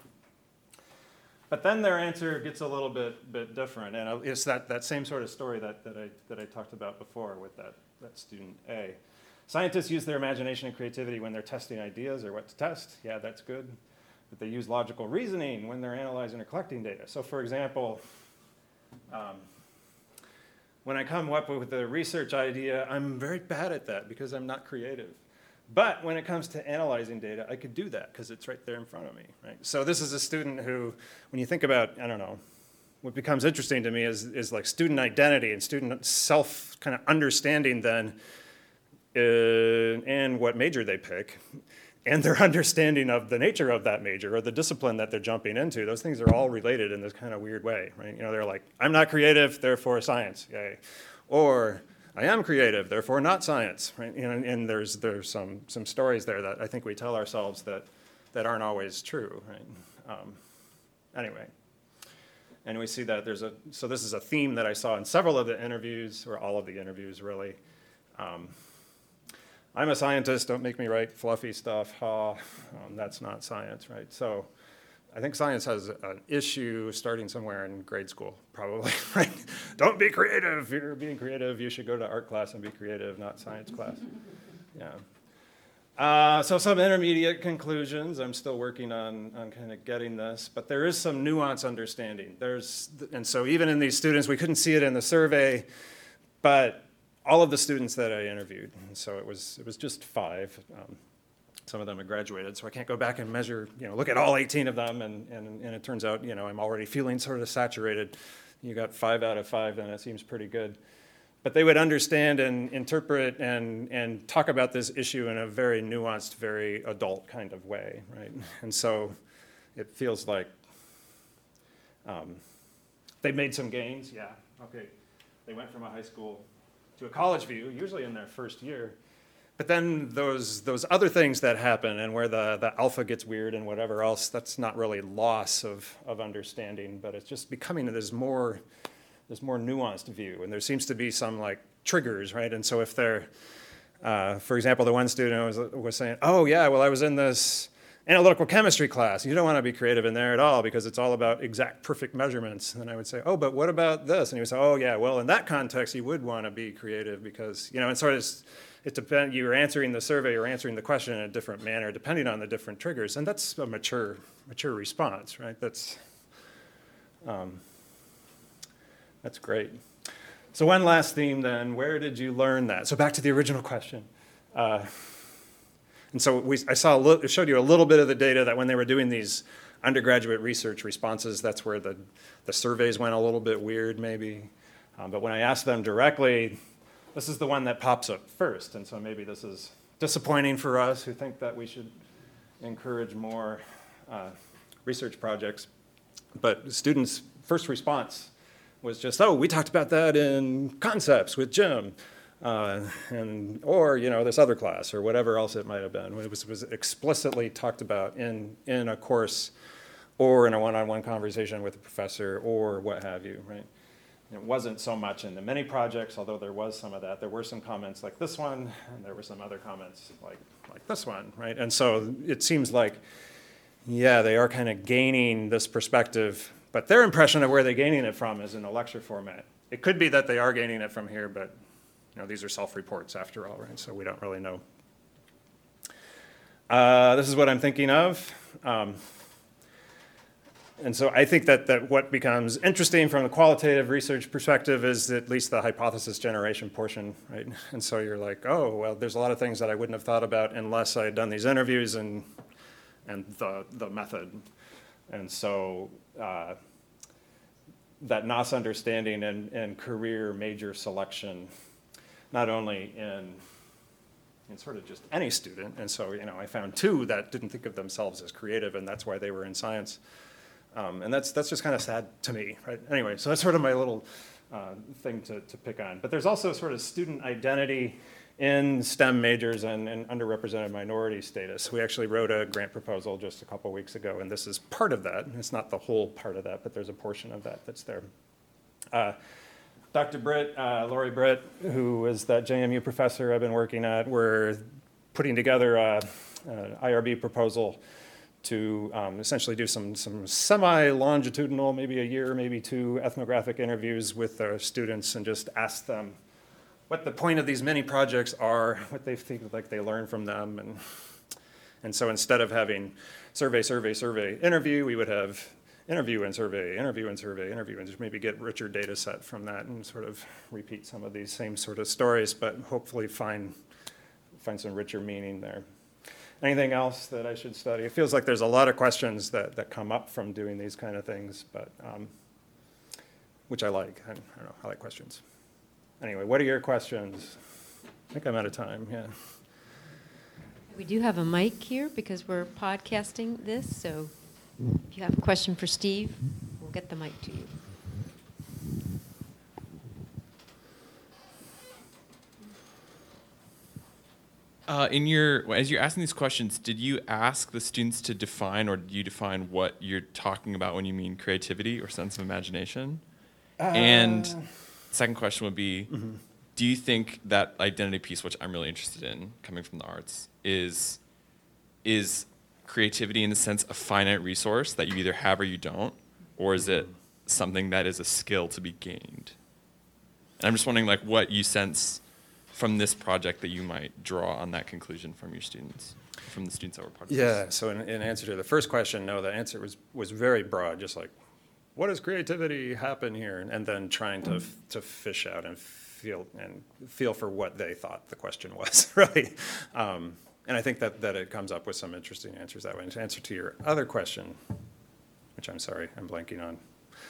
But then their answer gets a little bit different, and it's that same sort of story that I talked about before with that student A. Scientists use their imagination and creativity when they're testing ideas or what to test. Yeah, that's good. But they use logical reasoning when they're analyzing or collecting data. So for example, when I come up with a research idea, I'm very bad at that because I'm not creative. But when it comes to analyzing data, I could do that because it's right there in front of me, right? So this is a student who, when you think about, I don't know, what becomes interesting to me is like student identity and student self kind of understanding then and what major they pick and their understanding of the nature of that major or the discipline that they're jumping into. Those things are all related in this kind of weird way, right? They're like, I'm not creative, therefore science, yay. Or I am creative, therefore not science, right? And there's some stories there that I think we tell ourselves that aren't always true, right? Anyway, and we see that so this is a theme that I saw in several of the interviews, or all of the interviews really. I'm a scientist, don't make me write fluffy stuff, that's not science, right? So I think science has an issue starting somewhere in grade school, probably, right? Don't be creative. If you're being creative, you should go to art class and be creative, not science class. Yeah. So some intermediate conclusions. I'm still working on kind of getting this, but there is some nuance understanding. And so even in these students, we couldn't see it in the survey, but all of the students that I interviewed, and so it was just 5. Some of them have graduated, so I can't go back and measure, look at all 18 of them, and it turns out, I'm already feeling sort of saturated. You got 5 out of 5, then it seems pretty good. But they would understand and interpret and talk about this issue in a very nuanced, very adult kind of way, right? And so it feels like they made some gains, yeah, okay. They went from a high school to a college view, usually in their first year. but then those other things that happen and where the alpha gets weird and whatever else, that's not really loss of understanding, but it's just becoming this more nuanced view. And there seems to be some like triggers, right? And so if they're, for example, the one student was saying, oh yeah, well I was in this analytical chemistry class. You don't want to be creative in there at all because it's all about exact perfect measurements. And I would say, oh, but what about this? And he would say, oh yeah, well in that context you would want to be creative because, and sort of it depends, you're answering the survey or answering the question in a different manner depending on the different triggers. And that's a mature response, right? That's great. So one last theme then, where did you learn that? So back to the original question. And so I showed you a little bit of the data that when they were doing these undergraduate research responses, that's where the surveys went a little bit weird maybe. But when I asked them directly, this is the one that pops up first. And so maybe this is disappointing for us who think that we should encourage more research projects. But students' first response was just, oh, we talked about that in concepts with Jim. Or this other class or whatever else it might have been. It was explicitly talked about in a course or in a one-on-one conversation with a professor or what have you, right? It wasn't so much in the mini projects, although there was some of that. There were some comments like this one, and there were some other comments like this one, right? And so it seems like, yeah, they are kind of gaining this perspective, but their impression of where they're gaining it from is in a lecture format. It could be that they are gaining it from here, but these are self-reports after all, right? So we don't really know. This is what I'm thinking of. And so I think that what becomes interesting from the qualitative research perspective is at least the hypothesis generation portion, right? And so you're like, oh, well, there's a lot of things that I wouldn't have thought about unless I had done these interviews and the method. And so that NOS understanding and career major selection, not only in sort of just any student. And so, I found 2 that didn't think of themselves as creative, and that's why they were in science. And that's just kind of sad to me, right? Anyway, so that's sort of my little thing to pick on. But there's also sort of student identity in STEM majors and underrepresented minority status. We actually wrote a grant proposal just a couple weeks ago, and this is part of that. It's not the whole part of that, but there's a portion of that that's there. Dr. Britt, Lori Britt, who is that JMU professor I've been working at, we're putting together an IRB proposal to essentially do some semi-longitudinal, maybe a year, maybe 2 ethnographic interviews with our students and just ask them what the point of these mini projects are, what they think like they learn from them. And so instead of having survey, interview, we would have interview and survey, and just maybe get richer data set from that and sort of repeat some of these same sort of stories, but hopefully find some richer meaning there. Anything else that I should study? It feels like there's a lot of questions that come up from doing these kind of things, but which I like. I don't know, I like questions. Anyway, what are your questions? I think I'm out of time, yeah. We do have a mic here because we're podcasting this, so if you have a question for Steve, we'll get the mic to you. As you're asking these questions, did you ask the students to define, or do you define what you're talking about when you mean creativity or sense of imagination? And second question would be, do you think that identity piece, which I'm really interested in, coming from the arts, is creativity in the sense a finite resource that you either have or you don't, or is it something that is a skill to be gained? And I'm just wondering, like, what you sense from this project that you might draw on that conclusion from your students, from the students that were part of this. Yeah, so in answer to the first question, no, the answer was very broad, just like, what does creativity happen here? And then trying to fish out and feel for what they thought the question was, really. And I think that it comes up with some interesting answers that way. And to answer to your other question, which I'm sorry, I'm blanking on.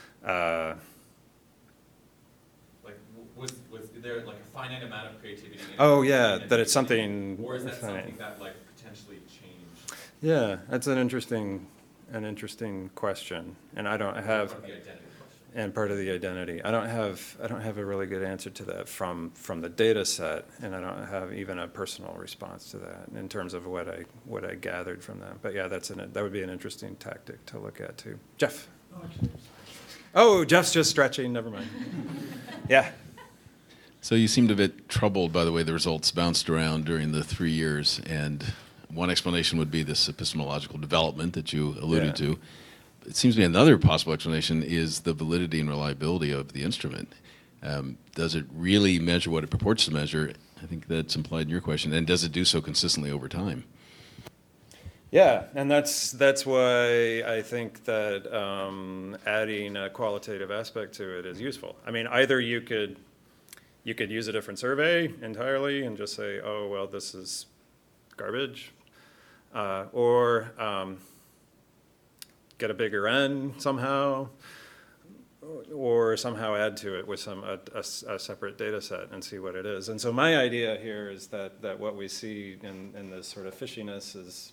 Was there like a finite amount of creativity? Oh yeah, that it's something. Or is that finite. something that like potentially changed? Yeah, that's an interesting question, and I don't have. The identity question. and part of the identity. I don't have a really good answer to that from the data set, and I don't have even a personal response to that in terms of what I gathered from that. But yeah, that would be an interesting tactic to look at too. Jeff. Oh, Jeff's just stretching. Never mind. Yeah. So you seemed a bit troubled by the way the results bounced around during the 3 years, and one explanation would be this epistemological development that you alluded to. It seems to me another possible explanation is the validity and reliability of the instrument. Does it really measure what it purports to measure? I think that's implied in your question. And does it do so consistently over time? Yeah, and that's why I think that adding a qualitative aspect to it is useful. I mean, either you could use a different survey entirely and just say, oh, well, this is garbage, or get a bigger N somehow, or somehow add to it with a separate data set and see what it is. And so my idea here is that what we see in this sort of fishiness is,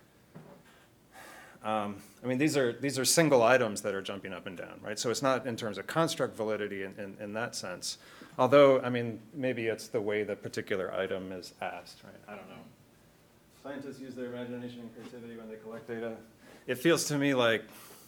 I mean, these are single items that are jumping up and down, right? So it's not in terms of construct validity in that sense. Although, I mean, maybe it's the way the particular item is asked, right? I don't know. Scientists use their imagination and creativity when they collect data. It feels to me like,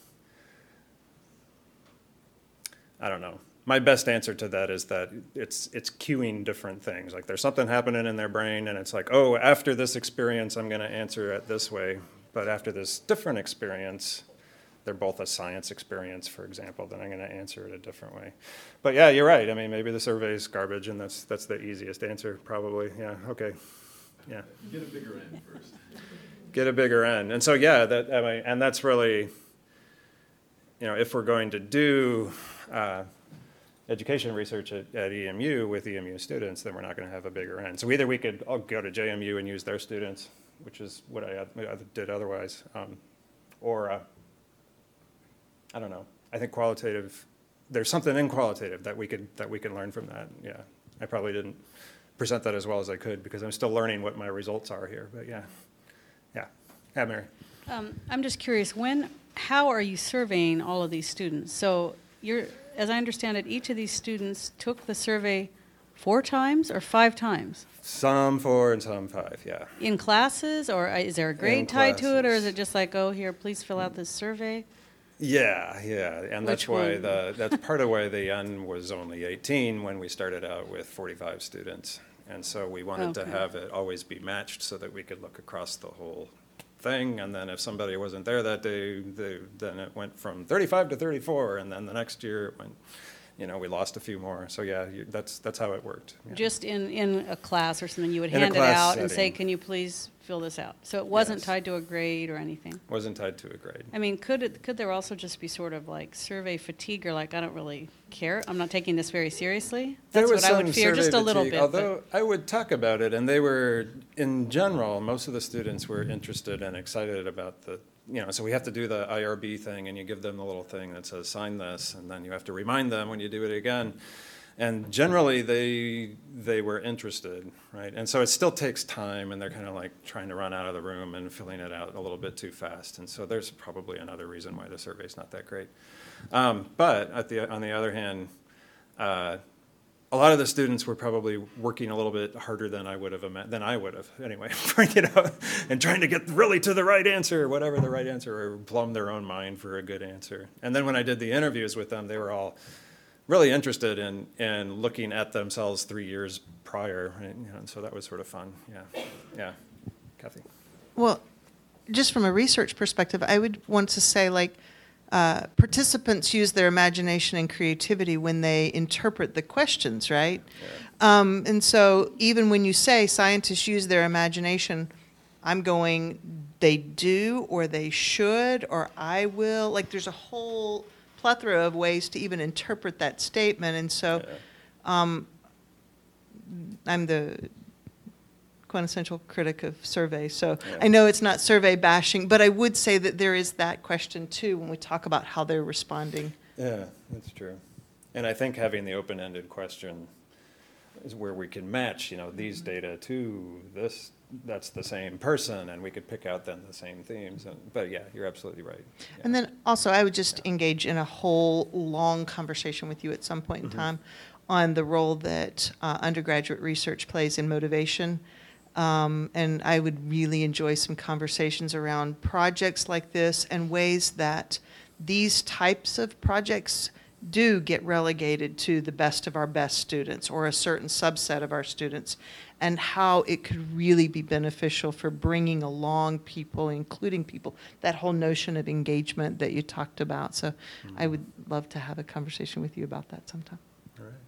I don't know. My best answer to that is that it's cueing different things. Like there's something happening in their brain, and it's like, oh, after this experience, I'm going to answer it this way. But after this different experience, they're both a science experience, for example, then I'm going to answer it a different way. But yeah, you're right. I mean, maybe the survey's garbage, and that's the easiest answer, probably. Yeah, okay. Yeah. Get a bigger N first. Get a bigger N. And so, yeah, and that's really, if we're going to do education research at EMU with EMU students, then we're not going to have a bigger N. So either we could all go to JMU and use their students, which is what I did otherwise, or I don't know. I think qualitative. There's something in qualitative that we can learn from that. Yeah, I probably didn't present that as well as I could because I'm still learning what my results are here. But yeah. Yeah, Mary. I'm just curious. How are you surveying all of these students? So as I understand it, each of these students took the survey 4 times or 5 times? Some 4 and some 5, yeah. In classes, or is there a grade tied to it, or is it just like, oh, here, please fill out this survey? Yeah, and that's why that's part of why the N was only 18 when we started out with 45 students, and so we wanted to have it always be matched so that we could look across the whole thing, and then if somebody wasn't there that day, then it went from 35 to 34, and then the next year it went. We lost a few more. So yeah, that's how it worked. Yeah. Just in a class or something, you would hand it out and say, "Can you please fill this out?" So it wasn't tied to a grade or anything. Wasn't tied to a grade. I mean, could there also just be sort of like survey fatigue, or like I don't really care, I'm not taking this very seriously? That's what I would fear, just a little bit. Although I would talk about it, and they were, in general, most of the students were interested and excited about so we have to do the IRB thing, and you give them the little thing that says sign this, and then you have to remind them when you do it again. And generally, they were interested, right? And so it still takes time, and they're kind of like trying to run out of the room and filling it out a little bit too fast. And so there's probably another reason why the survey's not that great. But on the other hand, a lot of the students were probably working a little bit harder than I would have anyway, and trying to get really to the right answer, whatever the right answer, or plumb their own mind for a good answer. And then when I did the interviews with them, they were all really interested in looking at themselves 3 years prior, right? And so that was sort of fun. Yeah, Kathy. Well, just from a research perspective, I would want to say, participants use their imagination and creativity when they interpret the questions, right? Yeah. And so even when you say scientists use their imagination, I'm going, they do, or they should, or I will. Like there's a whole plethora of ways to even interpret that statement. And so I'm the quintessential critic of survey. So I know it's not survey bashing, but I would say that there is that question too when we talk about how they're responding. Yeah, that's true. And I think having the open-ended question is where we can match, these data to this that's the same person, and we could pick out then the same themes. But yeah, you're absolutely right. Yeah. And then also, I would just engage in a whole long conversation with you at some point in time on the role that undergraduate research plays in motivation. And I would really enjoy some conversations around projects like this and ways that these types of projects do get relegated to the best of our best students or a certain subset of our students, and how it could really be beneficial for bringing along people, including people, that whole notion of engagement that you talked about. So I would love to have a conversation with you about that sometime. All right.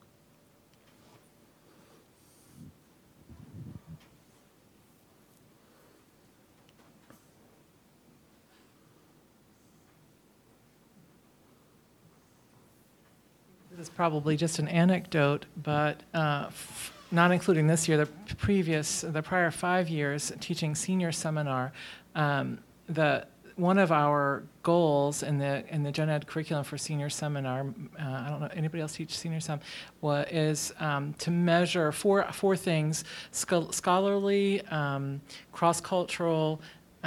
This is probably just an anecdote, but not including this year, the prior 5 years teaching senior seminar, one of our goals in the gen ed curriculum for senior seminar, I don't know, anybody else teach senior sem, is to measure four things: scholarly, cross-cultural,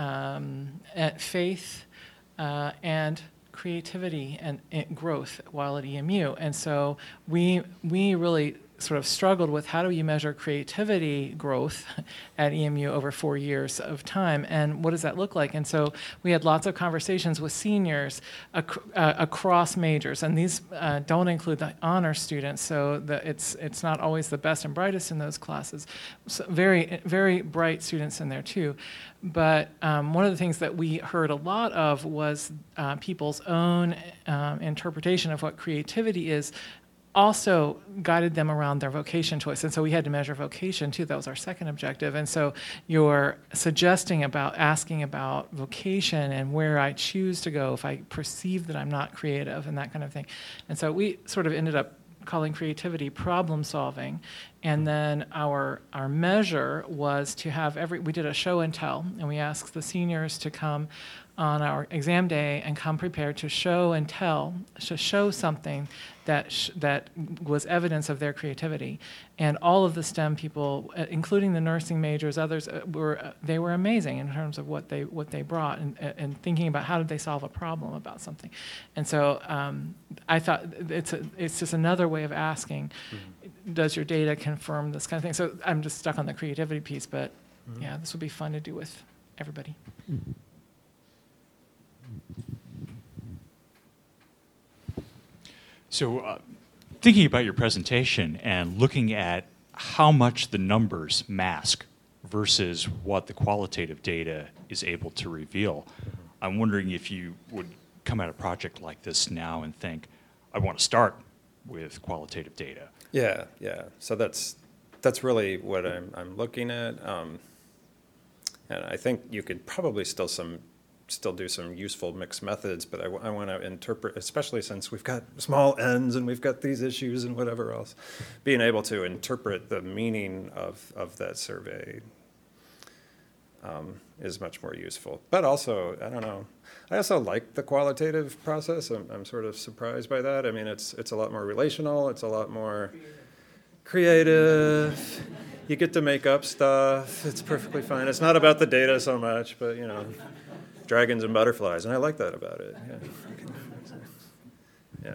faith, and creativity and growth while at EMU. And so we really sort of struggled with how do you measure creativity growth at EMU over 4 years of time, and what does that look like? And so we had lots of conversations with seniors across majors, and these don't include the honor students, so it's not always the best and brightest in those classes. So very, very bright students in there too. But one of the things that we heard a lot of was people's own interpretation of what creativity is also guided them around their vocation choice. And so we had to measure vocation too. That was our second objective. And so you're asking about vocation and where I choose to go if I perceive that I'm not creative and that kind of thing. And so we sort of ended up calling creativity problem solving. And then our measure was to have we did a show and tell, and we asked the seniors to come on our exam day and come prepared to show and tell, to show something that was evidence of their creativity. And all of the STEM people, including the nursing majors, others, they were amazing in terms of what they brought and thinking about how did they solve a problem about something. And so I thought it's just another way of asking, does your data confirm this kind of thing? So I'm just stuck on the creativity piece, but yeah, this would be fun to do with everybody. So thinking about your presentation and looking at how much the numbers mask versus what the qualitative data is able to reveal, I'm wondering if you would come at a project like this now and think, I want to start with qualitative data. Yeah. So that's really what I'm looking at, and I think you could probably still do some useful mixed methods, but I want to interpret, especially since we've got small n's and we've got these issues and whatever else, being able to interpret the meaning of that survey is much more useful. But also, I don't know, I also like the qualitative process. I'm sort of surprised by that. I mean, it's a lot more relational. It's a lot more creative. You get to make up stuff. It's perfectly fine. It's not about the data so much, but dragons and butterflies, and I like that about it. Yeah.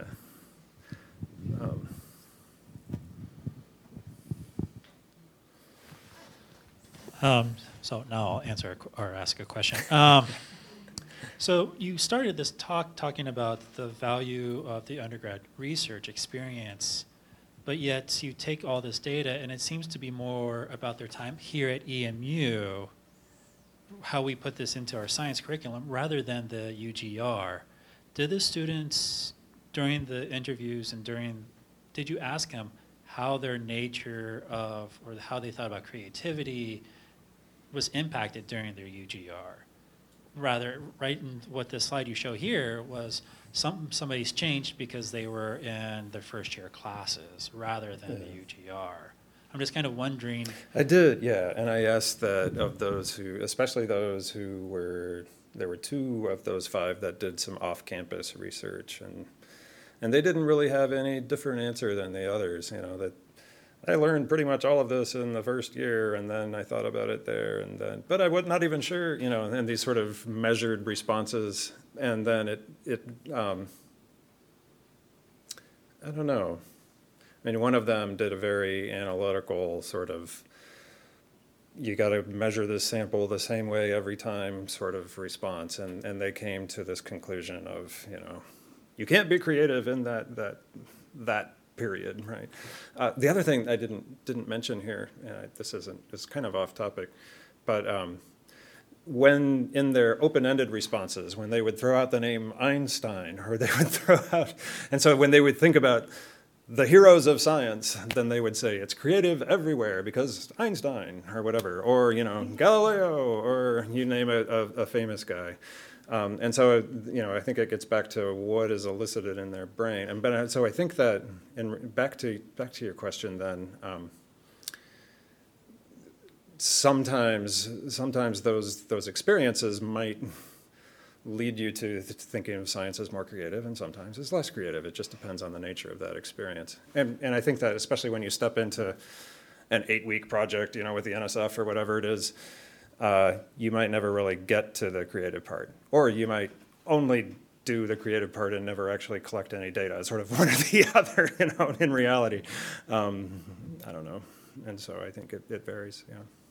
So now I'll answer or ask a question. So you started this talk talking about the value of the undergrad research experience, but yet you take all this data and it seems to be more about their time here at EMU, how we put this into our science curriculum rather than the UGR. Did the students during the interviews and did you ask them how their nature of, or how they thought about creativity was impacted during their UGR? Rather, right in what the slide you show here was somebody's changed because they were in their first year classes rather than the UGR. I'm just kind of wondering. I did, yeah, and I asked that of those who, especially those who there were 2 of those 5 that did some off-campus research, and they didn't really have any different answer than the others. That I learned pretty much all of this in the first year, and then I thought about it there, and then, but I was not even sure, and these sort of measured responses, and then I don't know. I mean, one of them did a very analytical sort of, you got to measure this sample the same way every time sort of response, and they came to this conclusion of, you can't be creative in that period, right? The other thing I didn't mention here, it's kind of off topic, but when in their open-ended responses, when they would throw out the name Einstein, or they would throw out, and so when they would think about the heroes of science, then they would say it's creative everywhere because Einstein, or whatever, or Galileo, or you name a famous guy. And so, I think it gets back to what is elicited in their brain. So I think that, and back to your question then, sometimes those experiences might lead you to thinking of science as more creative, and sometimes it's less creative. It just depends on the nature of that experience. And I think that especially when you step into an 8-week project, with the NSF or whatever it is, you might never really get to the creative part, or you might only do the creative part and never actually collect any data. It's sort of one or the other, in reality. I don't know. And so I think it varies, yeah.